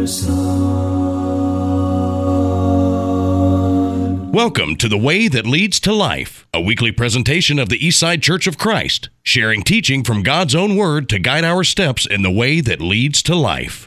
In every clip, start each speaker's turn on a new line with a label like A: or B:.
A: our Son.
B: Welcome to The Way That Leads to Life, a weekly presentation of the Eastside Church of Christ, sharing teaching from God's own Word to guide our steps in the way that leads to life.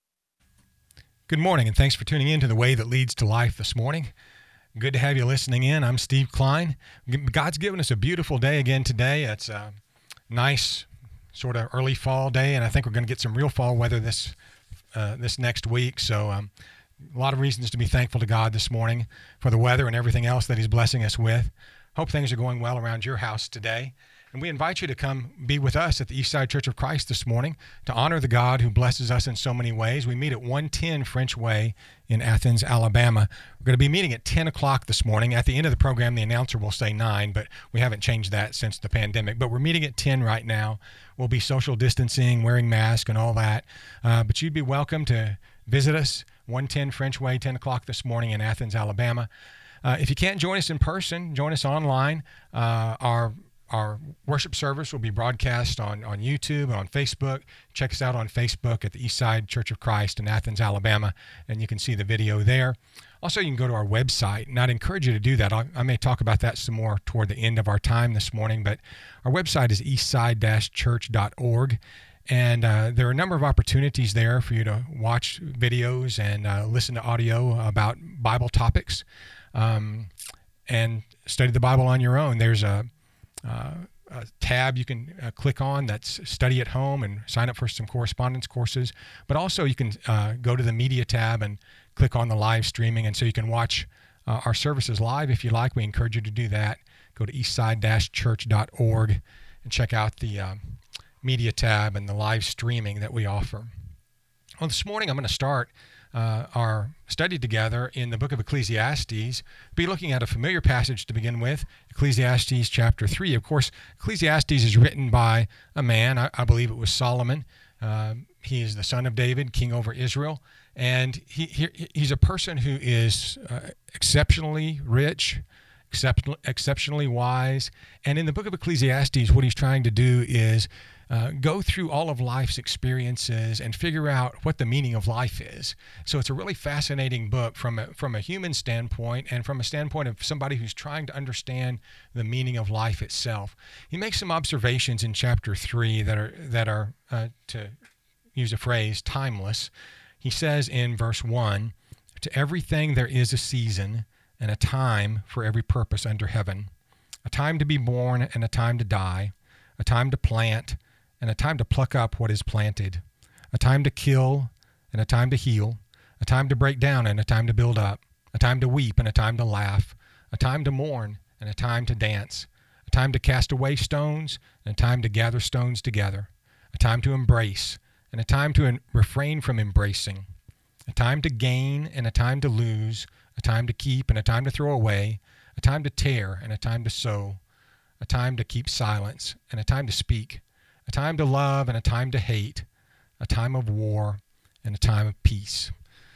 C: Good morning, and thanks for tuning in to The Way That Leads to Life this morning. Good to have you listening in. I'm Steve Klein. God's given us a beautiful day again today. It's a nice sort of early fall day, and I think we're going to get some real fall weather this next week. So a lot of reasons to be thankful to God this morning for the weather and everything else that He's blessing us with. Hope things are going well around your house today. And we invite you to come be with us at the Eastside Church of Christ this morning to honor the God who blesses us in so many ways. We meet at 110 French Way in Athens, Alabama. We're going to be meeting at 10 o'clock this morning. At the end of the program, the announcer will say 9, but we haven't changed that since the pandemic. But we're meeting at 10 right now. We'll be social distancing, wearing masks, and all that. But you'd be welcome to visit us, 110 French Way, 10 o'clock this morning in Athens, Alabama. If you can't join us in person, join us online. Our worship service will be broadcast on YouTube and on Facebook. Check us out on Facebook at the Eastside Church of Christ in Athens, Alabama, and you can see the video there. Also, you can go to our website, and I'd encourage you to do that. I may talk about that some more toward the end of our time this morning, but our website is eastside-church.org, and there are a number of opportunities there for you to watch videos and listen to audio about Bible topics and study the Bible on your own. There's a tab you can click on that's study at home and sign up for some correspondence courses. But also you can go to the media tab and click on the live streaming. And so you can watch our services live if you like. We encourage you to do that. Go to eastside-church.org and check out the media tab and the live streaming that we offer. Well, this morning I'm going to start our study together in the book of Ecclesiastes. Be looking at a familiar passage to begin with, Ecclesiastes chapter 3. Of course, Ecclesiastes is written by a man, I believe it was Solomon. He is the son of David, king over Israel, and he's a person who is exceptionally rich, exceptionally wise. And in the book of Ecclesiastes, what he's trying to do is go through all of life's experiences and figure out what the meaning of life is. So it's a really fascinating book from a human standpoint and from a standpoint of somebody who's trying to understand the meaning of life itself. He makes some observations in chapter 3 that are to use a phrase, timeless. He says in verse 1, "To everything there is a season and a time for every purpose under heaven, a time to be born and a time to die, a time to plant and a time to pluck up what is planted, a time to kill and a time to heal, a time to break down and a time to build up, a time to weep and a time to laugh, a time to mourn and a time to dance, a time to cast away stones and a time to gather stones together, a time to embrace and a time to refrain from embracing, a time to gain and a time to lose, a time to keep and a time to throw away, a time to tear and a time to sow, a time to keep silence and a time to speak, a time to love and a time to hate, a time of war and a time of peace."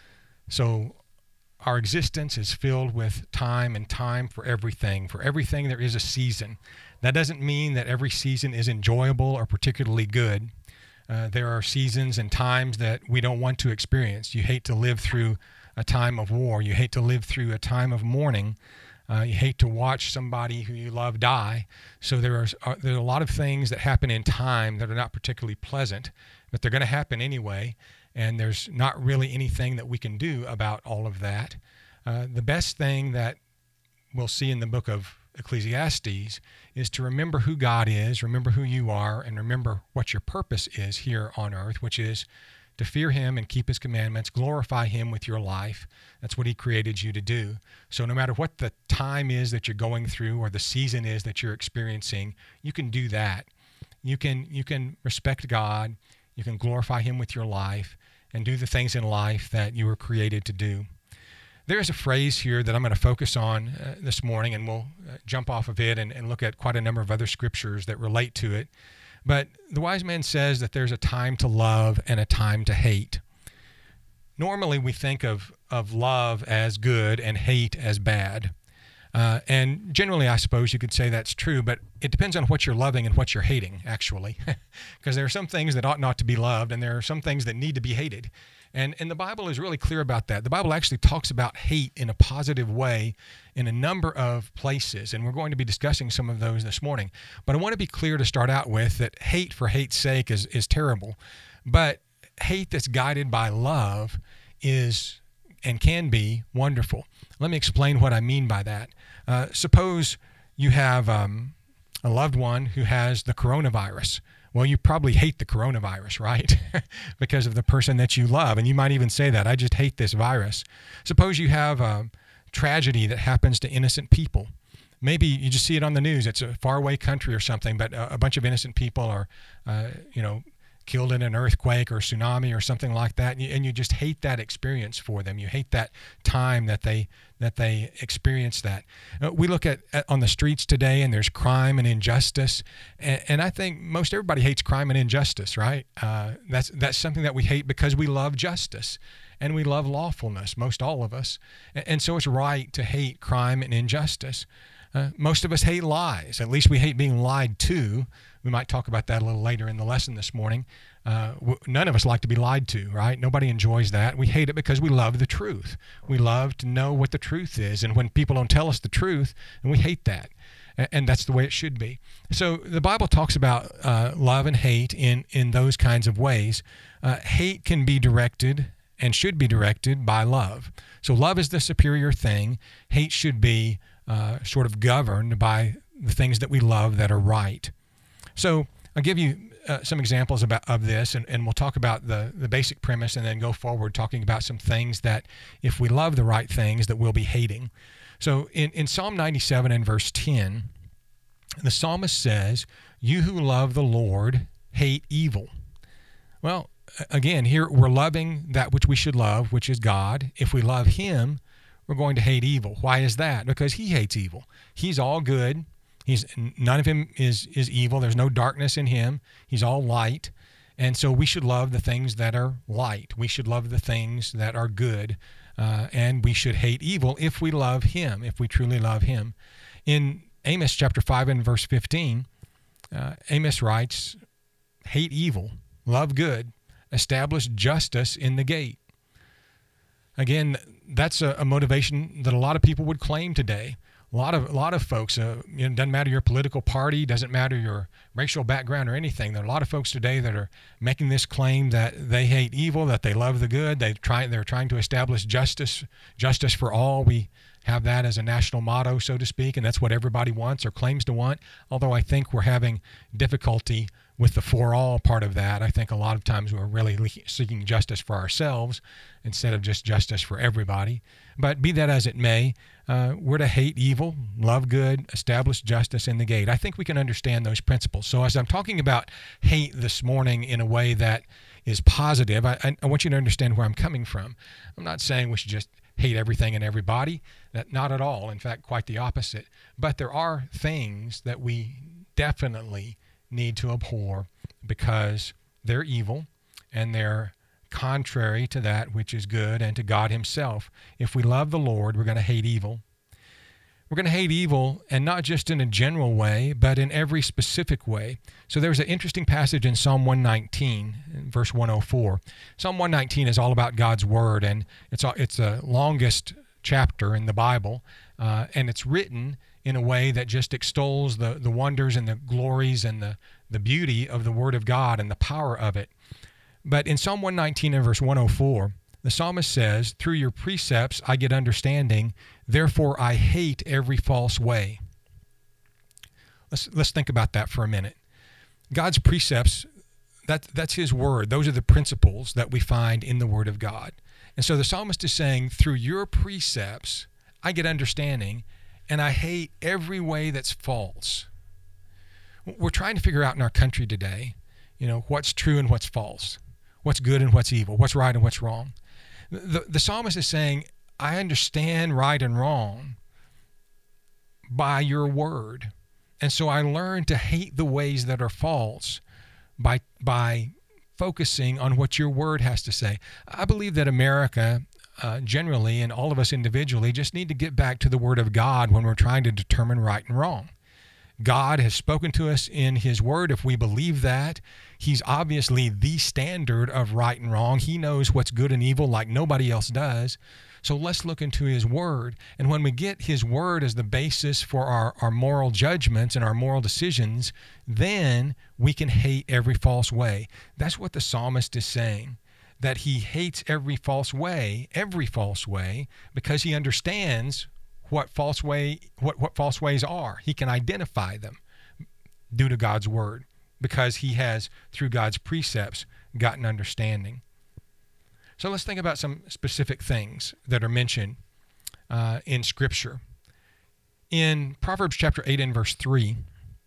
C: So our existence is filled with time and time for everything. For everything there is a season. That doesn't mean that every season is enjoyable or particularly good. There are seasons and times that we don't want to experience. You hate to live through a time of war. You hate to live through a time of mourning. You hate to watch somebody who you love die. So there are a lot of things that happen in time that are not particularly pleasant, but they're going to happen anyway, and there's not really anything that we can do about all of that. The best thing that we'll see in the book of Ecclesiastes is to remember who God is, remember who you are, and remember what your purpose is here on earth, which is to fear Him and keep His commandments, glorify Him with your life. That's what He created you to do. So no matter what the time is that you're going through or the season is that you're experiencing, you can do that. You can respect God, you can glorify Him with your life, and do the things in life that you were created to do. There's a phrase here that I'm going to focus on this morning, and we'll jump off of it and look at quite a number of other scriptures that relate to it. But the wise man says that there's a time to love and a time to hate. Normally we think of love as good and hate as bad. And generally, I suppose you could say that's true, but it depends on what you're loving and what you're hating, actually. Because there are some things that ought not to be loved, and there are some things that need to be hated. And the Bible is really clear about that. The Bible actually talks about hate in a positive way in a number of places, and we're going to be discussing some of those this morning. But I want to be clear to start out with that hate for hate's sake is terrible. But hate that's guided by love is and can be wonderful. Let me explain what I mean by that. Suppose you have a loved one who has the coronavirus. Well, you probably hate the coronavirus, right? Because of the person that you love. And you might even say that, I just hate this virus. Suppose you have a tragedy that happens to innocent people. Maybe you just see it on the news. It's a faraway country or something, but a bunch of innocent people are, killed in an earthquake or tsunami or something like that, and you just hate that experience for them. You hate that time that they experience that. We look at on the streets today, and there's crime and injustice, and I think most everybody hates crime and injustice, right? That's something that we hate because we love justice and we love lawfulness, most all of us, and so it's right to hate crime and injustice. Most of us hate lies. At least we hate being lied to. We might talk about that a little later in the lesson this morning. None of us like to be lied to, right? Nobody enjoys that. We hate it because we love the truth. We love to know what the truth is. And when people don't tell us the truth, and we hate that. And that's the way it should be. So the Bible talks about love and hate in those kinds of ways. Hate can be directed and should be directed by love. So love is the superior thing. Hate should be sort of governed by the things that we love that are right. So I'll give you some examples of this, and we'll talk about the basic premise and then go forward talking about some things that if we love the right things that we'll be hating. So in Psalm 97 and verse 10, the psalmist says, "You who love the Lord hate evil." Well, again, here we're loving that which we should love, which is God. If we love Him, we're going to hate evil. Why is that? Because He hates evil. He's all good. None of Him is evil. There's no darkness in Him. He's all light. And so we should love the things that are light. We should love the things that are good. And we should hate evil if we love Him, if we truly love Him. In Amos chapter 5 and verse 15, Amos writes, "Hate evil, love good, establish justice in the gate." Again, that's a motivation that a lot of people would claim today. A lot of folks, it doesn't matter your political party, doesn't matter your racial background or anything. There are a lot of folks today that are making this claim that they hate evil, that they love the good. They're trying to establish justice for all. We have that as a national motto, so to speak, and that's what everybody wants or claims to want. Although I think we're having difficulty with the for all part of that. I think a lot of times we're really seeking justice for ourselves instead of just justice for everybody. But be that as it may, we're to hate evil, love good, establish justice in the gate. I think we can understand those principles. So as I'm talking about hate this morning in a way that is positive, I want you to understand where I'm coming from. I'm not saying we should just hate everything and everybody. Not at all. In fact, quite the opposite. But there are things that we definitely need to abhor because they're evil and they're contrary to that which is good and to God Himself. If we love the Lord, we're going to hate evil. We're going to hate evil, and not just in a general way, but in every specific way. So there's an interesting passage in Psalm 119, verse 104. Psalm 119 is all about God's Word, and it's the longest chapter in the Bible, and it's written in a way that just extols the wonders and the glories and the beauty of the Word of God and the power of it. But in Psalm 119 and verse 104, the psalmist says, "Through your precepts I get understanding, therefore I hate every false way." Let's think about that for a minute. God's precepts, that's His Word. Those are the principles that we find in the Word of God. And so the psalmist is saying, through your precepts I get understanding, and I hate every way that's false. We're trying to figure out in our country today, what's true and what's false, what's good and what's evil, what's right and what's wrong. The psalmist is saying, I understand right and wrong by your word. And so I learn to hate the ways that are false by focusing on what your word has to say. I believe that America generally, and all of us individually, just need to get back to the Word of God when we're trying to determine right and wrong. God has spoken to us in His Word. If we believe that, He's obviously the standard of right and wrong. He knows what's good and evil like nobody else does. So let's look into His Word. And when we get His Word as the basis for our moral judgments and our moral decisions, then we can hate every false way. That's what the psalmist is saying, that he hates every false way, because he understands what false ways are. He can identify them due to God's Word, because he has, through God's precepts, gotten understanding. So let's think about some specific things that are mentioned in Scripture. In Proverbs chapter 8 and verse 13,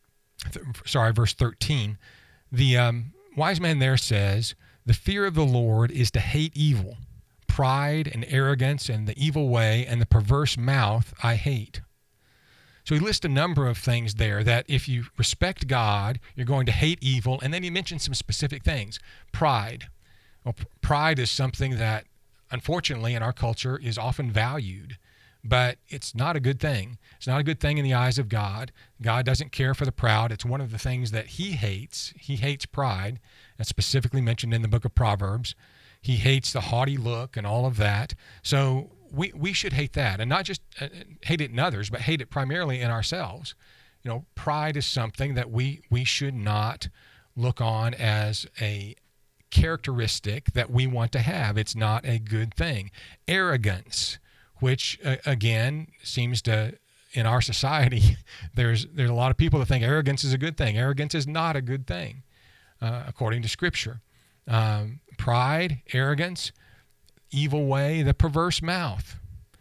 C: the wise man there says, "The fear of the Lord is to hate evil. Pride and arrogance and the evil way and the perverse mouth I hate." So he lists a number of things there that if you respect God, you're going to hate evil. And then he mentions some specific things. Pride. Well, pride is something that, unfortunately, in our culture is often valued, but it's not a good thing. It's not a good thing in the eyes of God. God doesn't care for the proud. It's one of the things that He hates. He hates pride. That's specifically mentioned in the book of Proverbs. He hates the haughty look and all of that. So we should hate that, and not just hate it in others, but hate it primarily in ourselves. You know, pride is something that we should not look on as a characteristic that we want to have. It's not a good thing. Arrogance, which again seems to, in our society, there's a lot of people that think arrogance is a good thing. Arrogance is not a good thing, according to Scripture. Pride, arrogance, evil way, the perverse mouth.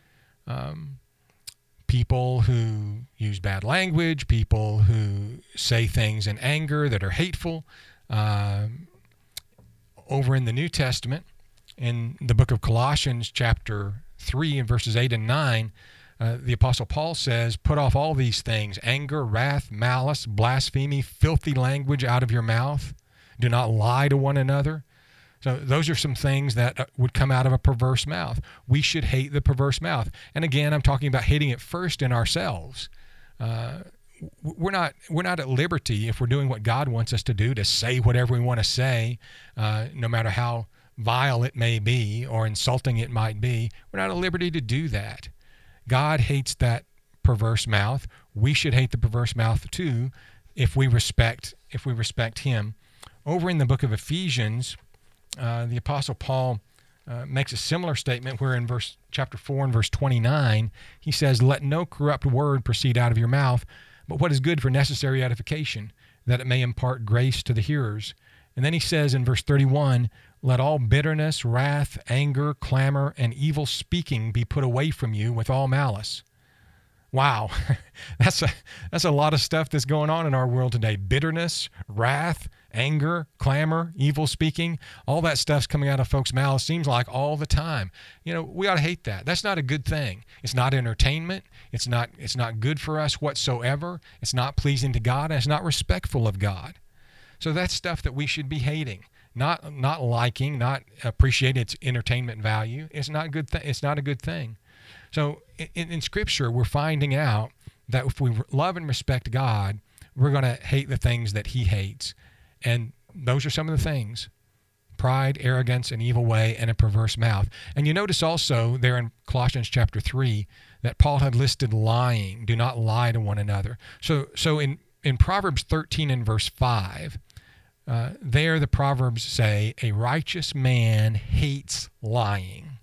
C: People who use bad language, people who say things in anger that are hateful. Over in the New Testament, in the book of Colossians chapter 3 and verses 8 and 9, the Apostle Paul says, "Put off all these things, anger, wrath, malice, blasphemy, filthy language out of your mouth. Do not lie to one another." So those are some things that would come out of a perverse mouth. We should hate the perverse mouth. And again, I'm talking about hating it first in ourselves. We're not at liberty, if we're doing what God wants us to say whatever we want to say, no matter how vile it may be or insulting it might be. We're not at liberty to do that. God hates that perverse mouth. We should hate the perverse mouth too, if we respect Him. Over in the book of Ephesians, the Apostle Paul makes a similar statement where in chapter 4 and verse 29, he says, "Let no corrupt word proceed out of your mouth, but what is good for necessary edification, that it may impart grace to the hearers." And then he says in verse 31, "Let all bitterness, wrath, anger, clamor, and evil speaking be put away from you with all malice." Wow, that's a lot of stuff that's going on in our world today. Bitterness, wrath, anger, clamor, evil speaking, all that stuff's coming out of folks' mouths, seems like all the time. You know, we ought to hate that. That's not a good thing. It's not entertainment. It's not good for us whatsoever. It's not pleasing to God, and it's not respectful of God. So that's stuff that we should be hating, not liking, not appreciating its entertainment value. It's not good. It's not a good thing. So in Scripture, we're finding out that if we love and respect God, we're going to hate the things that He hates. And those are some of the things: pride, arrogance, an evil way, and a perverse mouth. And you notice also there in Colossians chapter 3 that Paul had listed lying. Do not lie to one another. So in Proverbs 13 and verse 5, there the Proverbs say, "A righteous man hates lying."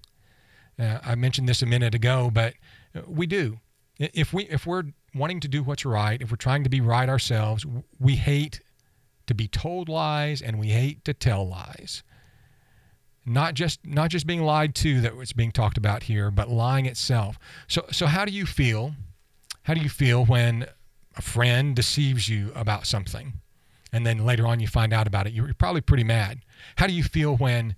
C: I mentioned this a minute ago, but we do. If we're wanting to do what's right, if we're trying to be right ourselves, we hate to be told lies and we hate to tell lies. Not just being lied to that was being talked about here, but lying itself. So how do you feel? How do you feel when a friend deceives you about something, and then later on you find out about it? You're probably pretty mad. How do you feel when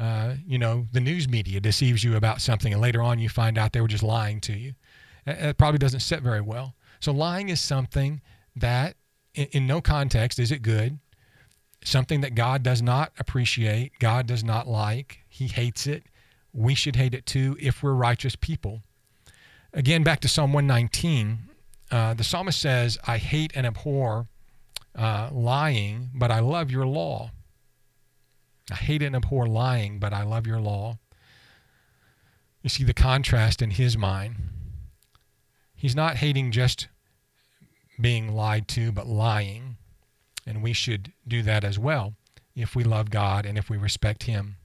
C: the news media deceives you about something, and later on you find out they were just lying to you? It probably doesn't sit very well. So lying is something that, in no context is it good. Something that God does not appreciate, God does not like. He hates it. we should hate it too if we're righteous people. Again, back to Psalm 119, the psalmist says, I hate and abhor lying, but I love your law. I hate and abhor lying, but I love your law. You see the contrast in his mind. He's not hating just being lied to, but lying. And we should do that as well if we love God and if we respect him.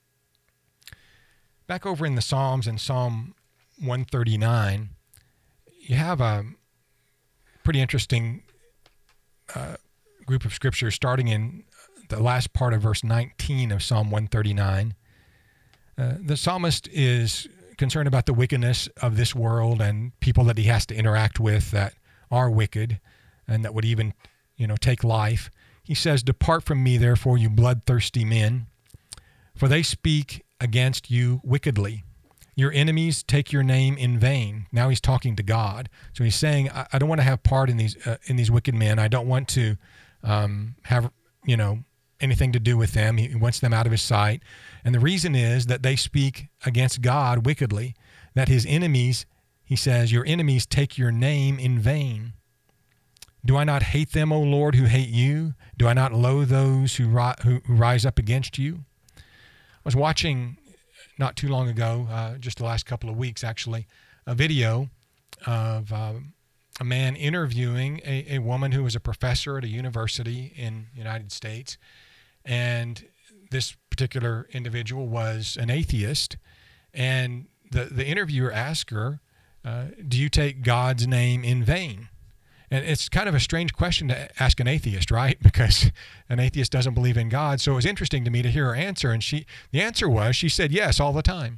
C: Back over in the Psalms, in Psalm 139, you have a pretty interesting group of scriptures starting in the last part of verse 19 of Psalm 139. The psalmist is concerned about the wickedness of this world and people that he has to interact with that are wicked and that would even, take life. He says, depart from me, therefore, you bloodthirsty men, for they speak against you wickedly. Your enemies take your name in vain. Now he's talking to God. So he's saying, I don't want to have part in these wicked men. I don't want to have, anything to do with them. He wants them out of his sight. And the reason is that they speak against God wickedly, that his enemies, he says, your enemies take your name in vain. Do I not hate them, O Lord, who hate you? Do I not loathe those who rise up against you? I was watching not too long ago, just the last couple of weeks actually, a video of a man interviewing a woman who was a professor at a university in the United States. And this particular individual was an atheist. And the interviewer asked her, do you take God's name in vain? And it's kind of a strange question to ask an atheist, right? Because an atheist doesn't believe in God. So it was interesting to me to hear her answer. And the answer was, she said yes all the time.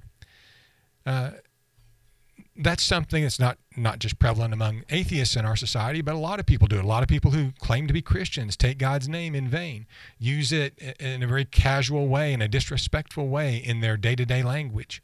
C: That's something that's not just prevalent among atheists in our society, but a lot of people do it. A lot of people who claim to be Christians take God's name in vain, use it in a very casual way, in a disrespectful way in their day-to-day language.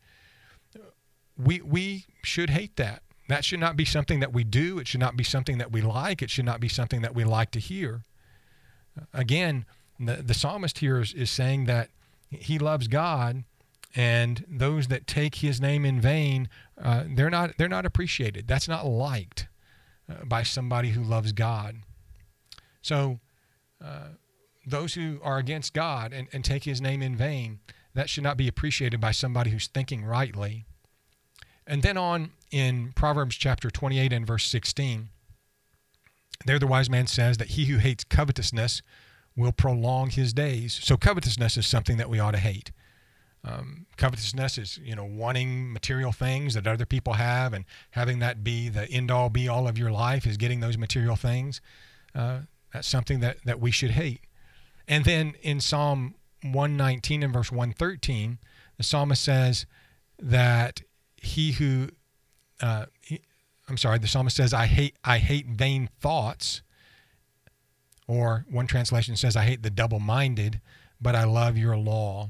C: We should hate that. That should not be something that we do. It should not be something that we like. It should not be something that we like to hear. Again, the psalmist here is saying that he loves God, and those that take his name in vain, they're not appreciated. That's not liked by somebody who loves God. So those who are against God and take his name in vain, that should not be appreciated by somebody who's thinking rightly. And then on in Proverbs chapter 28 and verse 16, there the wise man says that he who hates covetousness will prolong his days. So covetousness is something that we ought to hate. Covetousness is, wanting material things that other people have and having that be the end-all, be-all of your life is getting those material things. That's something that we should hate. And then in Psalm 119 and verse 113, the psalmist says that the psalmist says, I hate vain thoughts, or one translation says, I hate the double-minded, but I love your law.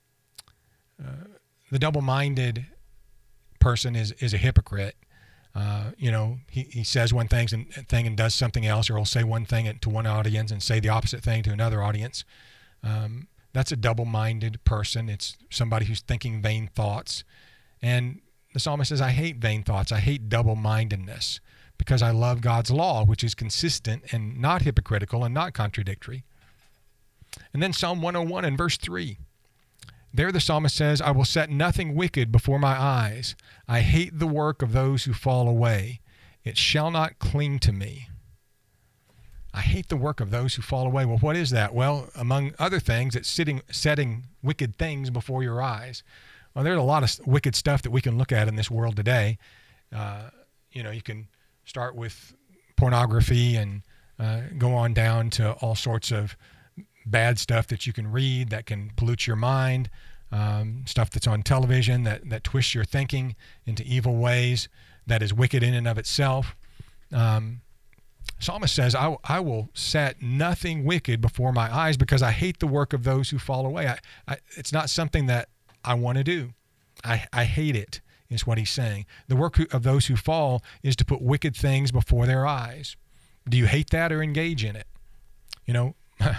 C: The double-minded person is a hypocrite. He says one thing and does something else, or he'll say one thing to one audience and say the opposite thing to another audience. That's a double-minded person. It's somebody who's thinking vain thoughts. And the psalmist says, I hate vain thoughts. I hate double-mindedness because I love God's law, which is consistent and not hypocritical and not contradictory. And then Psalm 101 and verse 3. There the psalmist says, I will set nothing wicked before my eyes. I hate the work of those who fall away. It shall not cling to me. I hate the work of those who fall away. Well, what is that? Well, among other things, it's setting wicked things before your eyes. Well, there's a lot of wicked stuff that we can look at in this world today. You can start with pornography and go on down to all sorts of bad stuff that you can read that can pollute your mind, stuff that's on television that twists your thinking into evil ways, that is wicked in and of itself. Psalmist says, I will set nothing wicked before my eyes because I hate the work of those who fall away. It's not something that I want to do. I hate it, is what he's saying. The work of those who fall is to put wicked things before their eyes. Do you hate that or engage in it?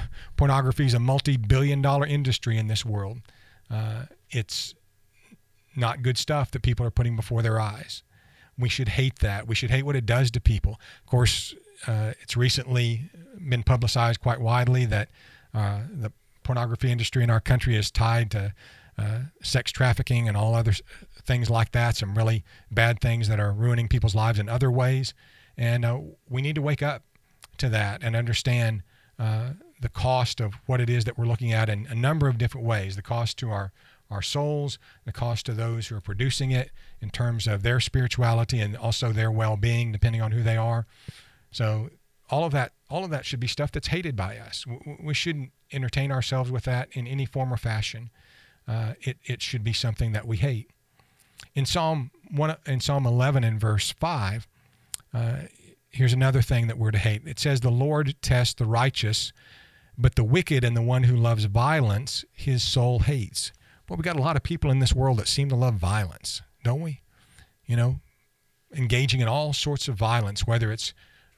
C: Pornography is a multi-billion-dollar industry in this world. It's not good stuff that people are putting before their eyes. We should hate that. We should hate what it does to people. Of course, it's recently been publicized quite widely that the pornography industry in our country is tied to sex trafficking and all other things like that, some really bad things that are ruining people's lives in other ways. And we need to wake up to that and understand the cost of what it is that we're looking at in a number of different ways. The cost to our souls, the cost to those who are producing it in terms of their spirituality and also their well-being, depending on who they are. So all of that should be stuff that's hated by us. We shouldn't entertain ourselves with that in any form or fashion. It should be something that we hate. In Psalm 11 and verse 5, here's another thing that we're to hate. It says, "The Lord tests the righteous, but the wicked and the one who loves violence, his soul hates." Well, we got a lot of people in this world that seem to love violence, don't we? Engaging in all sorts of violence, whether it's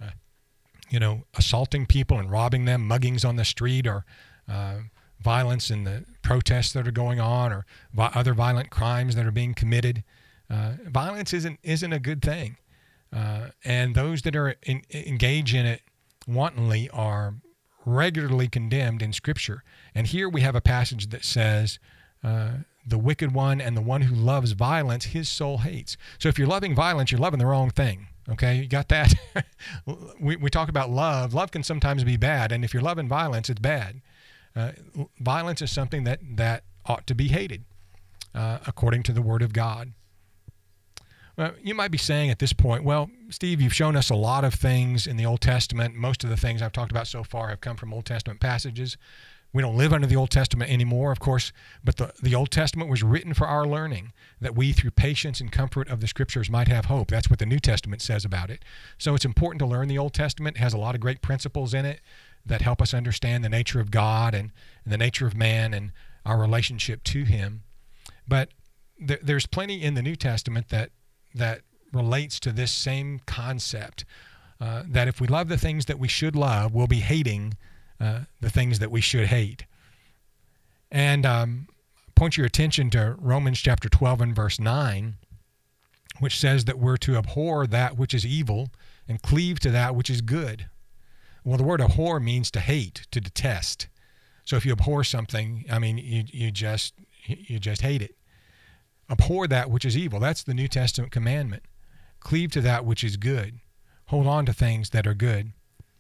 C: assaulting people and robbing them, muggings on the street, or violence in the protests that are going on, or other violent crimes that are being committed. Violence isn't a good thing, and those that are engage in it wantonly are regularly condemned in Scripture. And here we have a passage that says, "The wicked one and the one who loves violence, his soul hates." So if you're loving violence, you're loving the wrong thing. Okay, you got that? We talk about love. Love can sometimes be bad, and if you're loving violence, it's bad. Violence is something that ought to be hated, according to the Word of God. Well, you might be saying at this point, well, Steve, you've shown us a lot of things in the Old Testament. Most of the things I've talked about so far have come from Old Testament passages. We don't live under the Old Testament anymore, of course, but the Old Testament was written for our learning, that we, through patience and comfort of the Scriptures, might have hope. That's what the New Testament says about it. So it's important to learn the Old Testament. It has a lot of great principles in it that help us understand the nature of God and the nature of man and our relationship to Him. But there's plenty in the New Testament that relates to this same concept, that if we love the things that we should love, we'll be hating the things that we should hate. And point your attention to Romans chapter 12 and verse 9, which says that we're to abhor that which is evil and cleave to that which is good. Well, the word abhor means to hate, to detest. So if you abhor something, I mean, you just hate it. Abhor that which is evil. That's the New Testament commandment. Cleave to that which is good. Hold on to things that are good.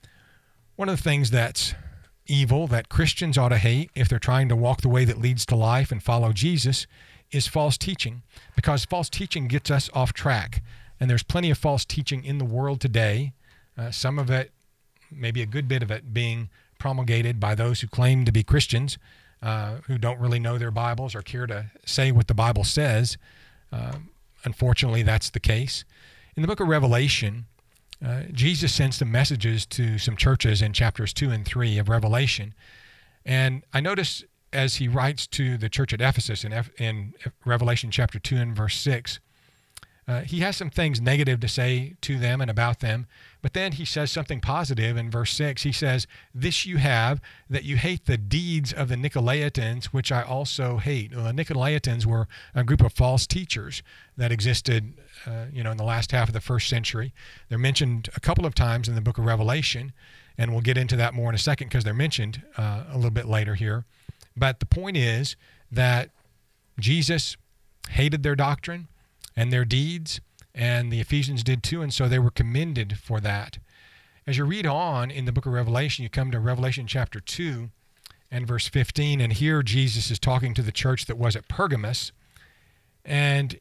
C: One of the things that's evil that Christians ought to hate if they're trying to walk the way that leads to life and follow Jesus is false teaching, because false teaching gets us off track. And there's plenty of false teaching in the world today. Some of it, maybe a good bit of it, being promulgated by those who claim to be Christians, who don't really know their Bibles or care to say what the Bible says. Unfortunately, that's the case. In the book of Revelation, Jesus sends some messages to some churches in chapters 2 and 3 of Revelation. And I notice as he writes to the church at Ephesus in Revelation chapter 2 and verse 6, he has some things negative to say to them and about them, but then he says something positive in verse 6. He says, "This you have, that you hate the deeds of the Nicolaitans, which I also hate." Well, the Nicolaitans were a group of false teachers that existed in the last half of the first century. They're mentioned a couple of times in the book of Revelation, and we'll get into that more in a second because they're mentioned a little bit later here. But the point is that Jesus hated their doctrine and their deeds, and the Ephesians did too, and so they were commended for that. As you read on in the book of Revelation, you come to Revelation chapter 2 and verse 15, and here Jesus is talking to the church that was at Pergamos, and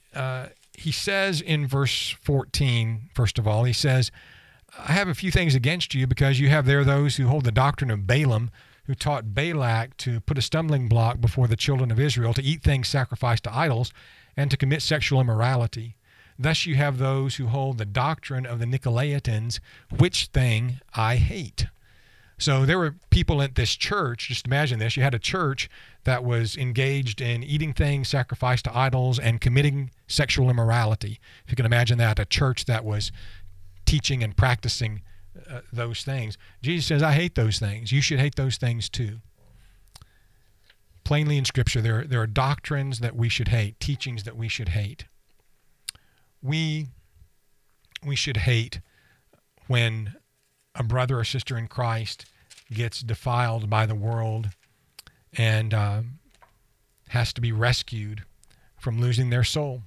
C: he says in verse 14, first of all, he says, "I have a few things against you, because you have there those who hold the doctrine of Balaam, who taught Balak to put a stumbling block before the children of Israel, to eat things sacrificed to idols, and to commit sexual immorality. Thus you have those who hold the doctrine of the Nicolaitans, which thing I hate." So there were people at this church, just imagine this, you had a church that was engaged in eating things sacrificed to idols and committing sexual immorality. If you can imagine that, a church that was teaching and practicing those things. Jesus says, I hate those things. You should hate those things too. plainly in Scripture, there are doctrines that we should hate, teachings that we should hate. We should hate when a brother or sister in Christ gets defiled by the world and has to be rescued from losing their soul.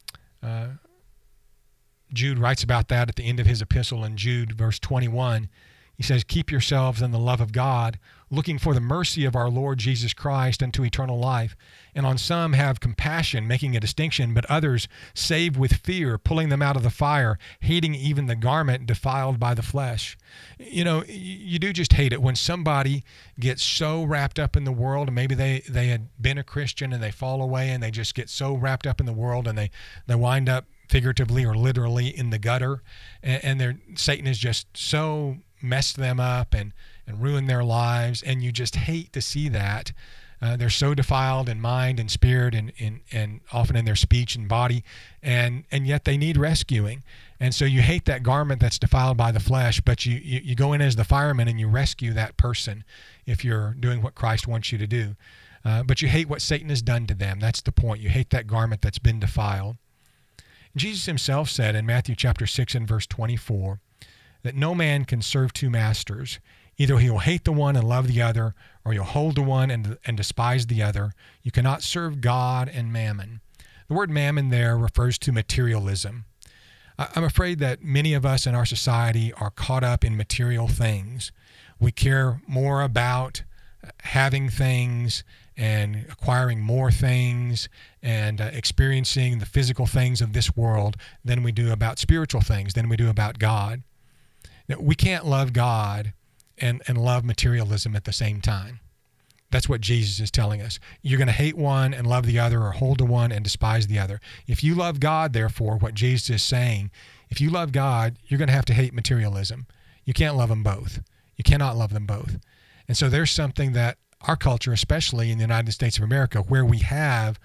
C: Jude writes about that at the end of his epistle in Jude, verse 21. He says, "Keep yourselves in the love of God, looking for the mercy of our Lord Jesus Christ unto eternal life. And on some have compassion, making a distinction, but others save with fear, pulling them out of the fire, hating even the garment defiled by the flesh." You know, you do just hate it when somebody gets so wrapped up in the world, and maybe they had been a Christian and they fall away and they just get so wrapped up in the world and they wind up figuratively or literally in the gutter, and Satan is just so messed them up and ruin their lives, and you just hate to see that. They're so defiled in mind and spirit and often in their speech and body, and yet they need rescuing. And so you hate that garment that's defiled by the flesh, but you go in as the fireman and you rescue that person if you're doing what Christ wants you to do. But you hate what Satan has done to them. That's the point. You hate that garment that's been defiled. Jesus himself said in Matthew chapter 6 and verse 24 that no man can serve two masters. Either he will hate the one and love the other, or you'll hold to one and despise the other. You cannot serve God and mammon. The word mammon there refers to materialism. I'm afraid that many of us in our society are caught up in material things. We care more about having things and acquiring more things and experiencing the physical things of this world than we do about spiritual things, than we do about God. Now, we can't love God and love materialism at the same time. That's what Jesus is telling us. You're going to hate one and love the other, or hold to one and despise the other. If you love God, therefore, what Jesus is saying, if you love God, you're going to have to hate materialism. You can't love them both. You cannot love them both. And so there's something that our culture, especially in the United States of America, where we have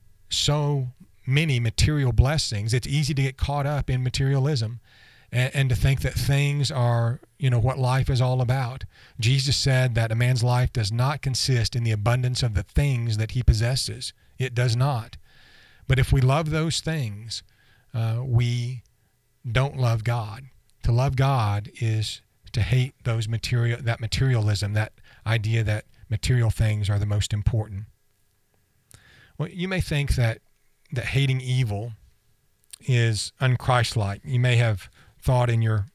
C: so many material blessings, it's easy to get caught up in materialism and to think that things are, what life is all about. Jesus said that a man's life does not consist in the abundance of the things that he possesses. It does not. But if we love those things, we don't love God. To love God is to hate that materialism, that idea that material things are the most important. Well, you may think that hating evil is unchristlike. You may have thought in your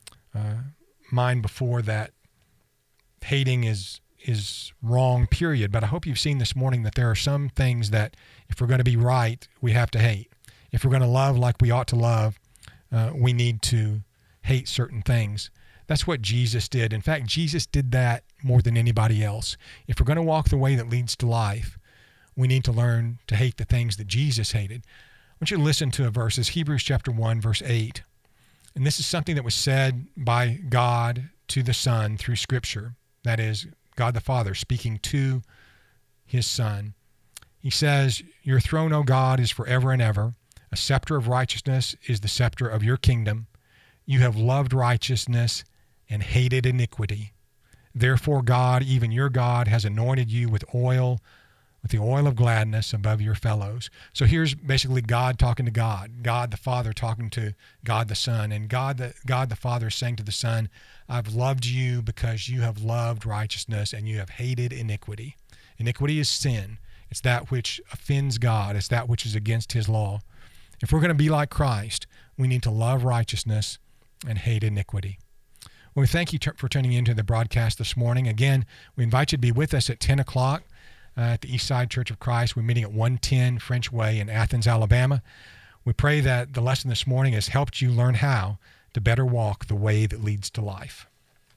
C: mind before that hating is wrong, period. But I hope you've seen this morning that there are some things that if we're going to be right, we have to hate. If we're going to love like we ought to love, we need to hate certain things. That's what Jesus did. In fact, Jesus did that more than anybody else. If we're going to walk the way that leads to life, we need to learn to hate the things that Jesus hated. I want you to listen to a verse. It's Hebrews chapter 1, verse 8. And this is something that was said by God to the Son through Scripture. That is, God the Father speaking to his Son. He says, "Your throne, O God, is forever and ever. A scepter of righteousness is the scepter of your kingdom. You have loved righteousness and hated iniquity. Therefore God, even your God, has anointed you with the oil of gladness above your fellows." So here's basically God talking to God, God the Father talking to God the Son, and God the Father saying to the Son, "I've loved you because you have loved righteousness and you have hated iniquity." Iniquity is sin. It's that which offends God. It's that which is against his law. If we're going to be like Christ, we need to love righteousness and hate iniquity. Well, we thank you for tuning into the broadcast this morning. Again, we invite you to be with us at 10 o'clock at the Eastside Church of Christ. We're meeting at 110 French Way in Athens, Alabama. We pray that the lesson this morning has helped you learn how to better walk the way that leads to life.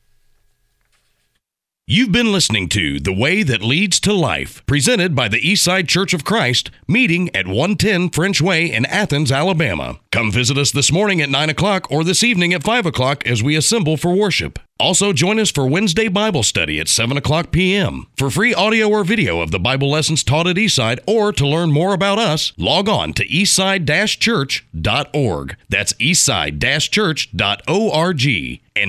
B: You've been listening to The Way That Leads to Life, presented by the Eastside Church of Christ, meeting at 110 French Way in Athens, Alabama. Come visit us this morning at 9 o'clock or this evening at 5 o'clock as we assemble for worship. Also, join us for Wednesday Bible study at 7 o'clock p.m. For free audio or video of the Bible lessons taught at Eastside, or to learn more about us, log on to eastside-church.org. That's eastside-church.org. And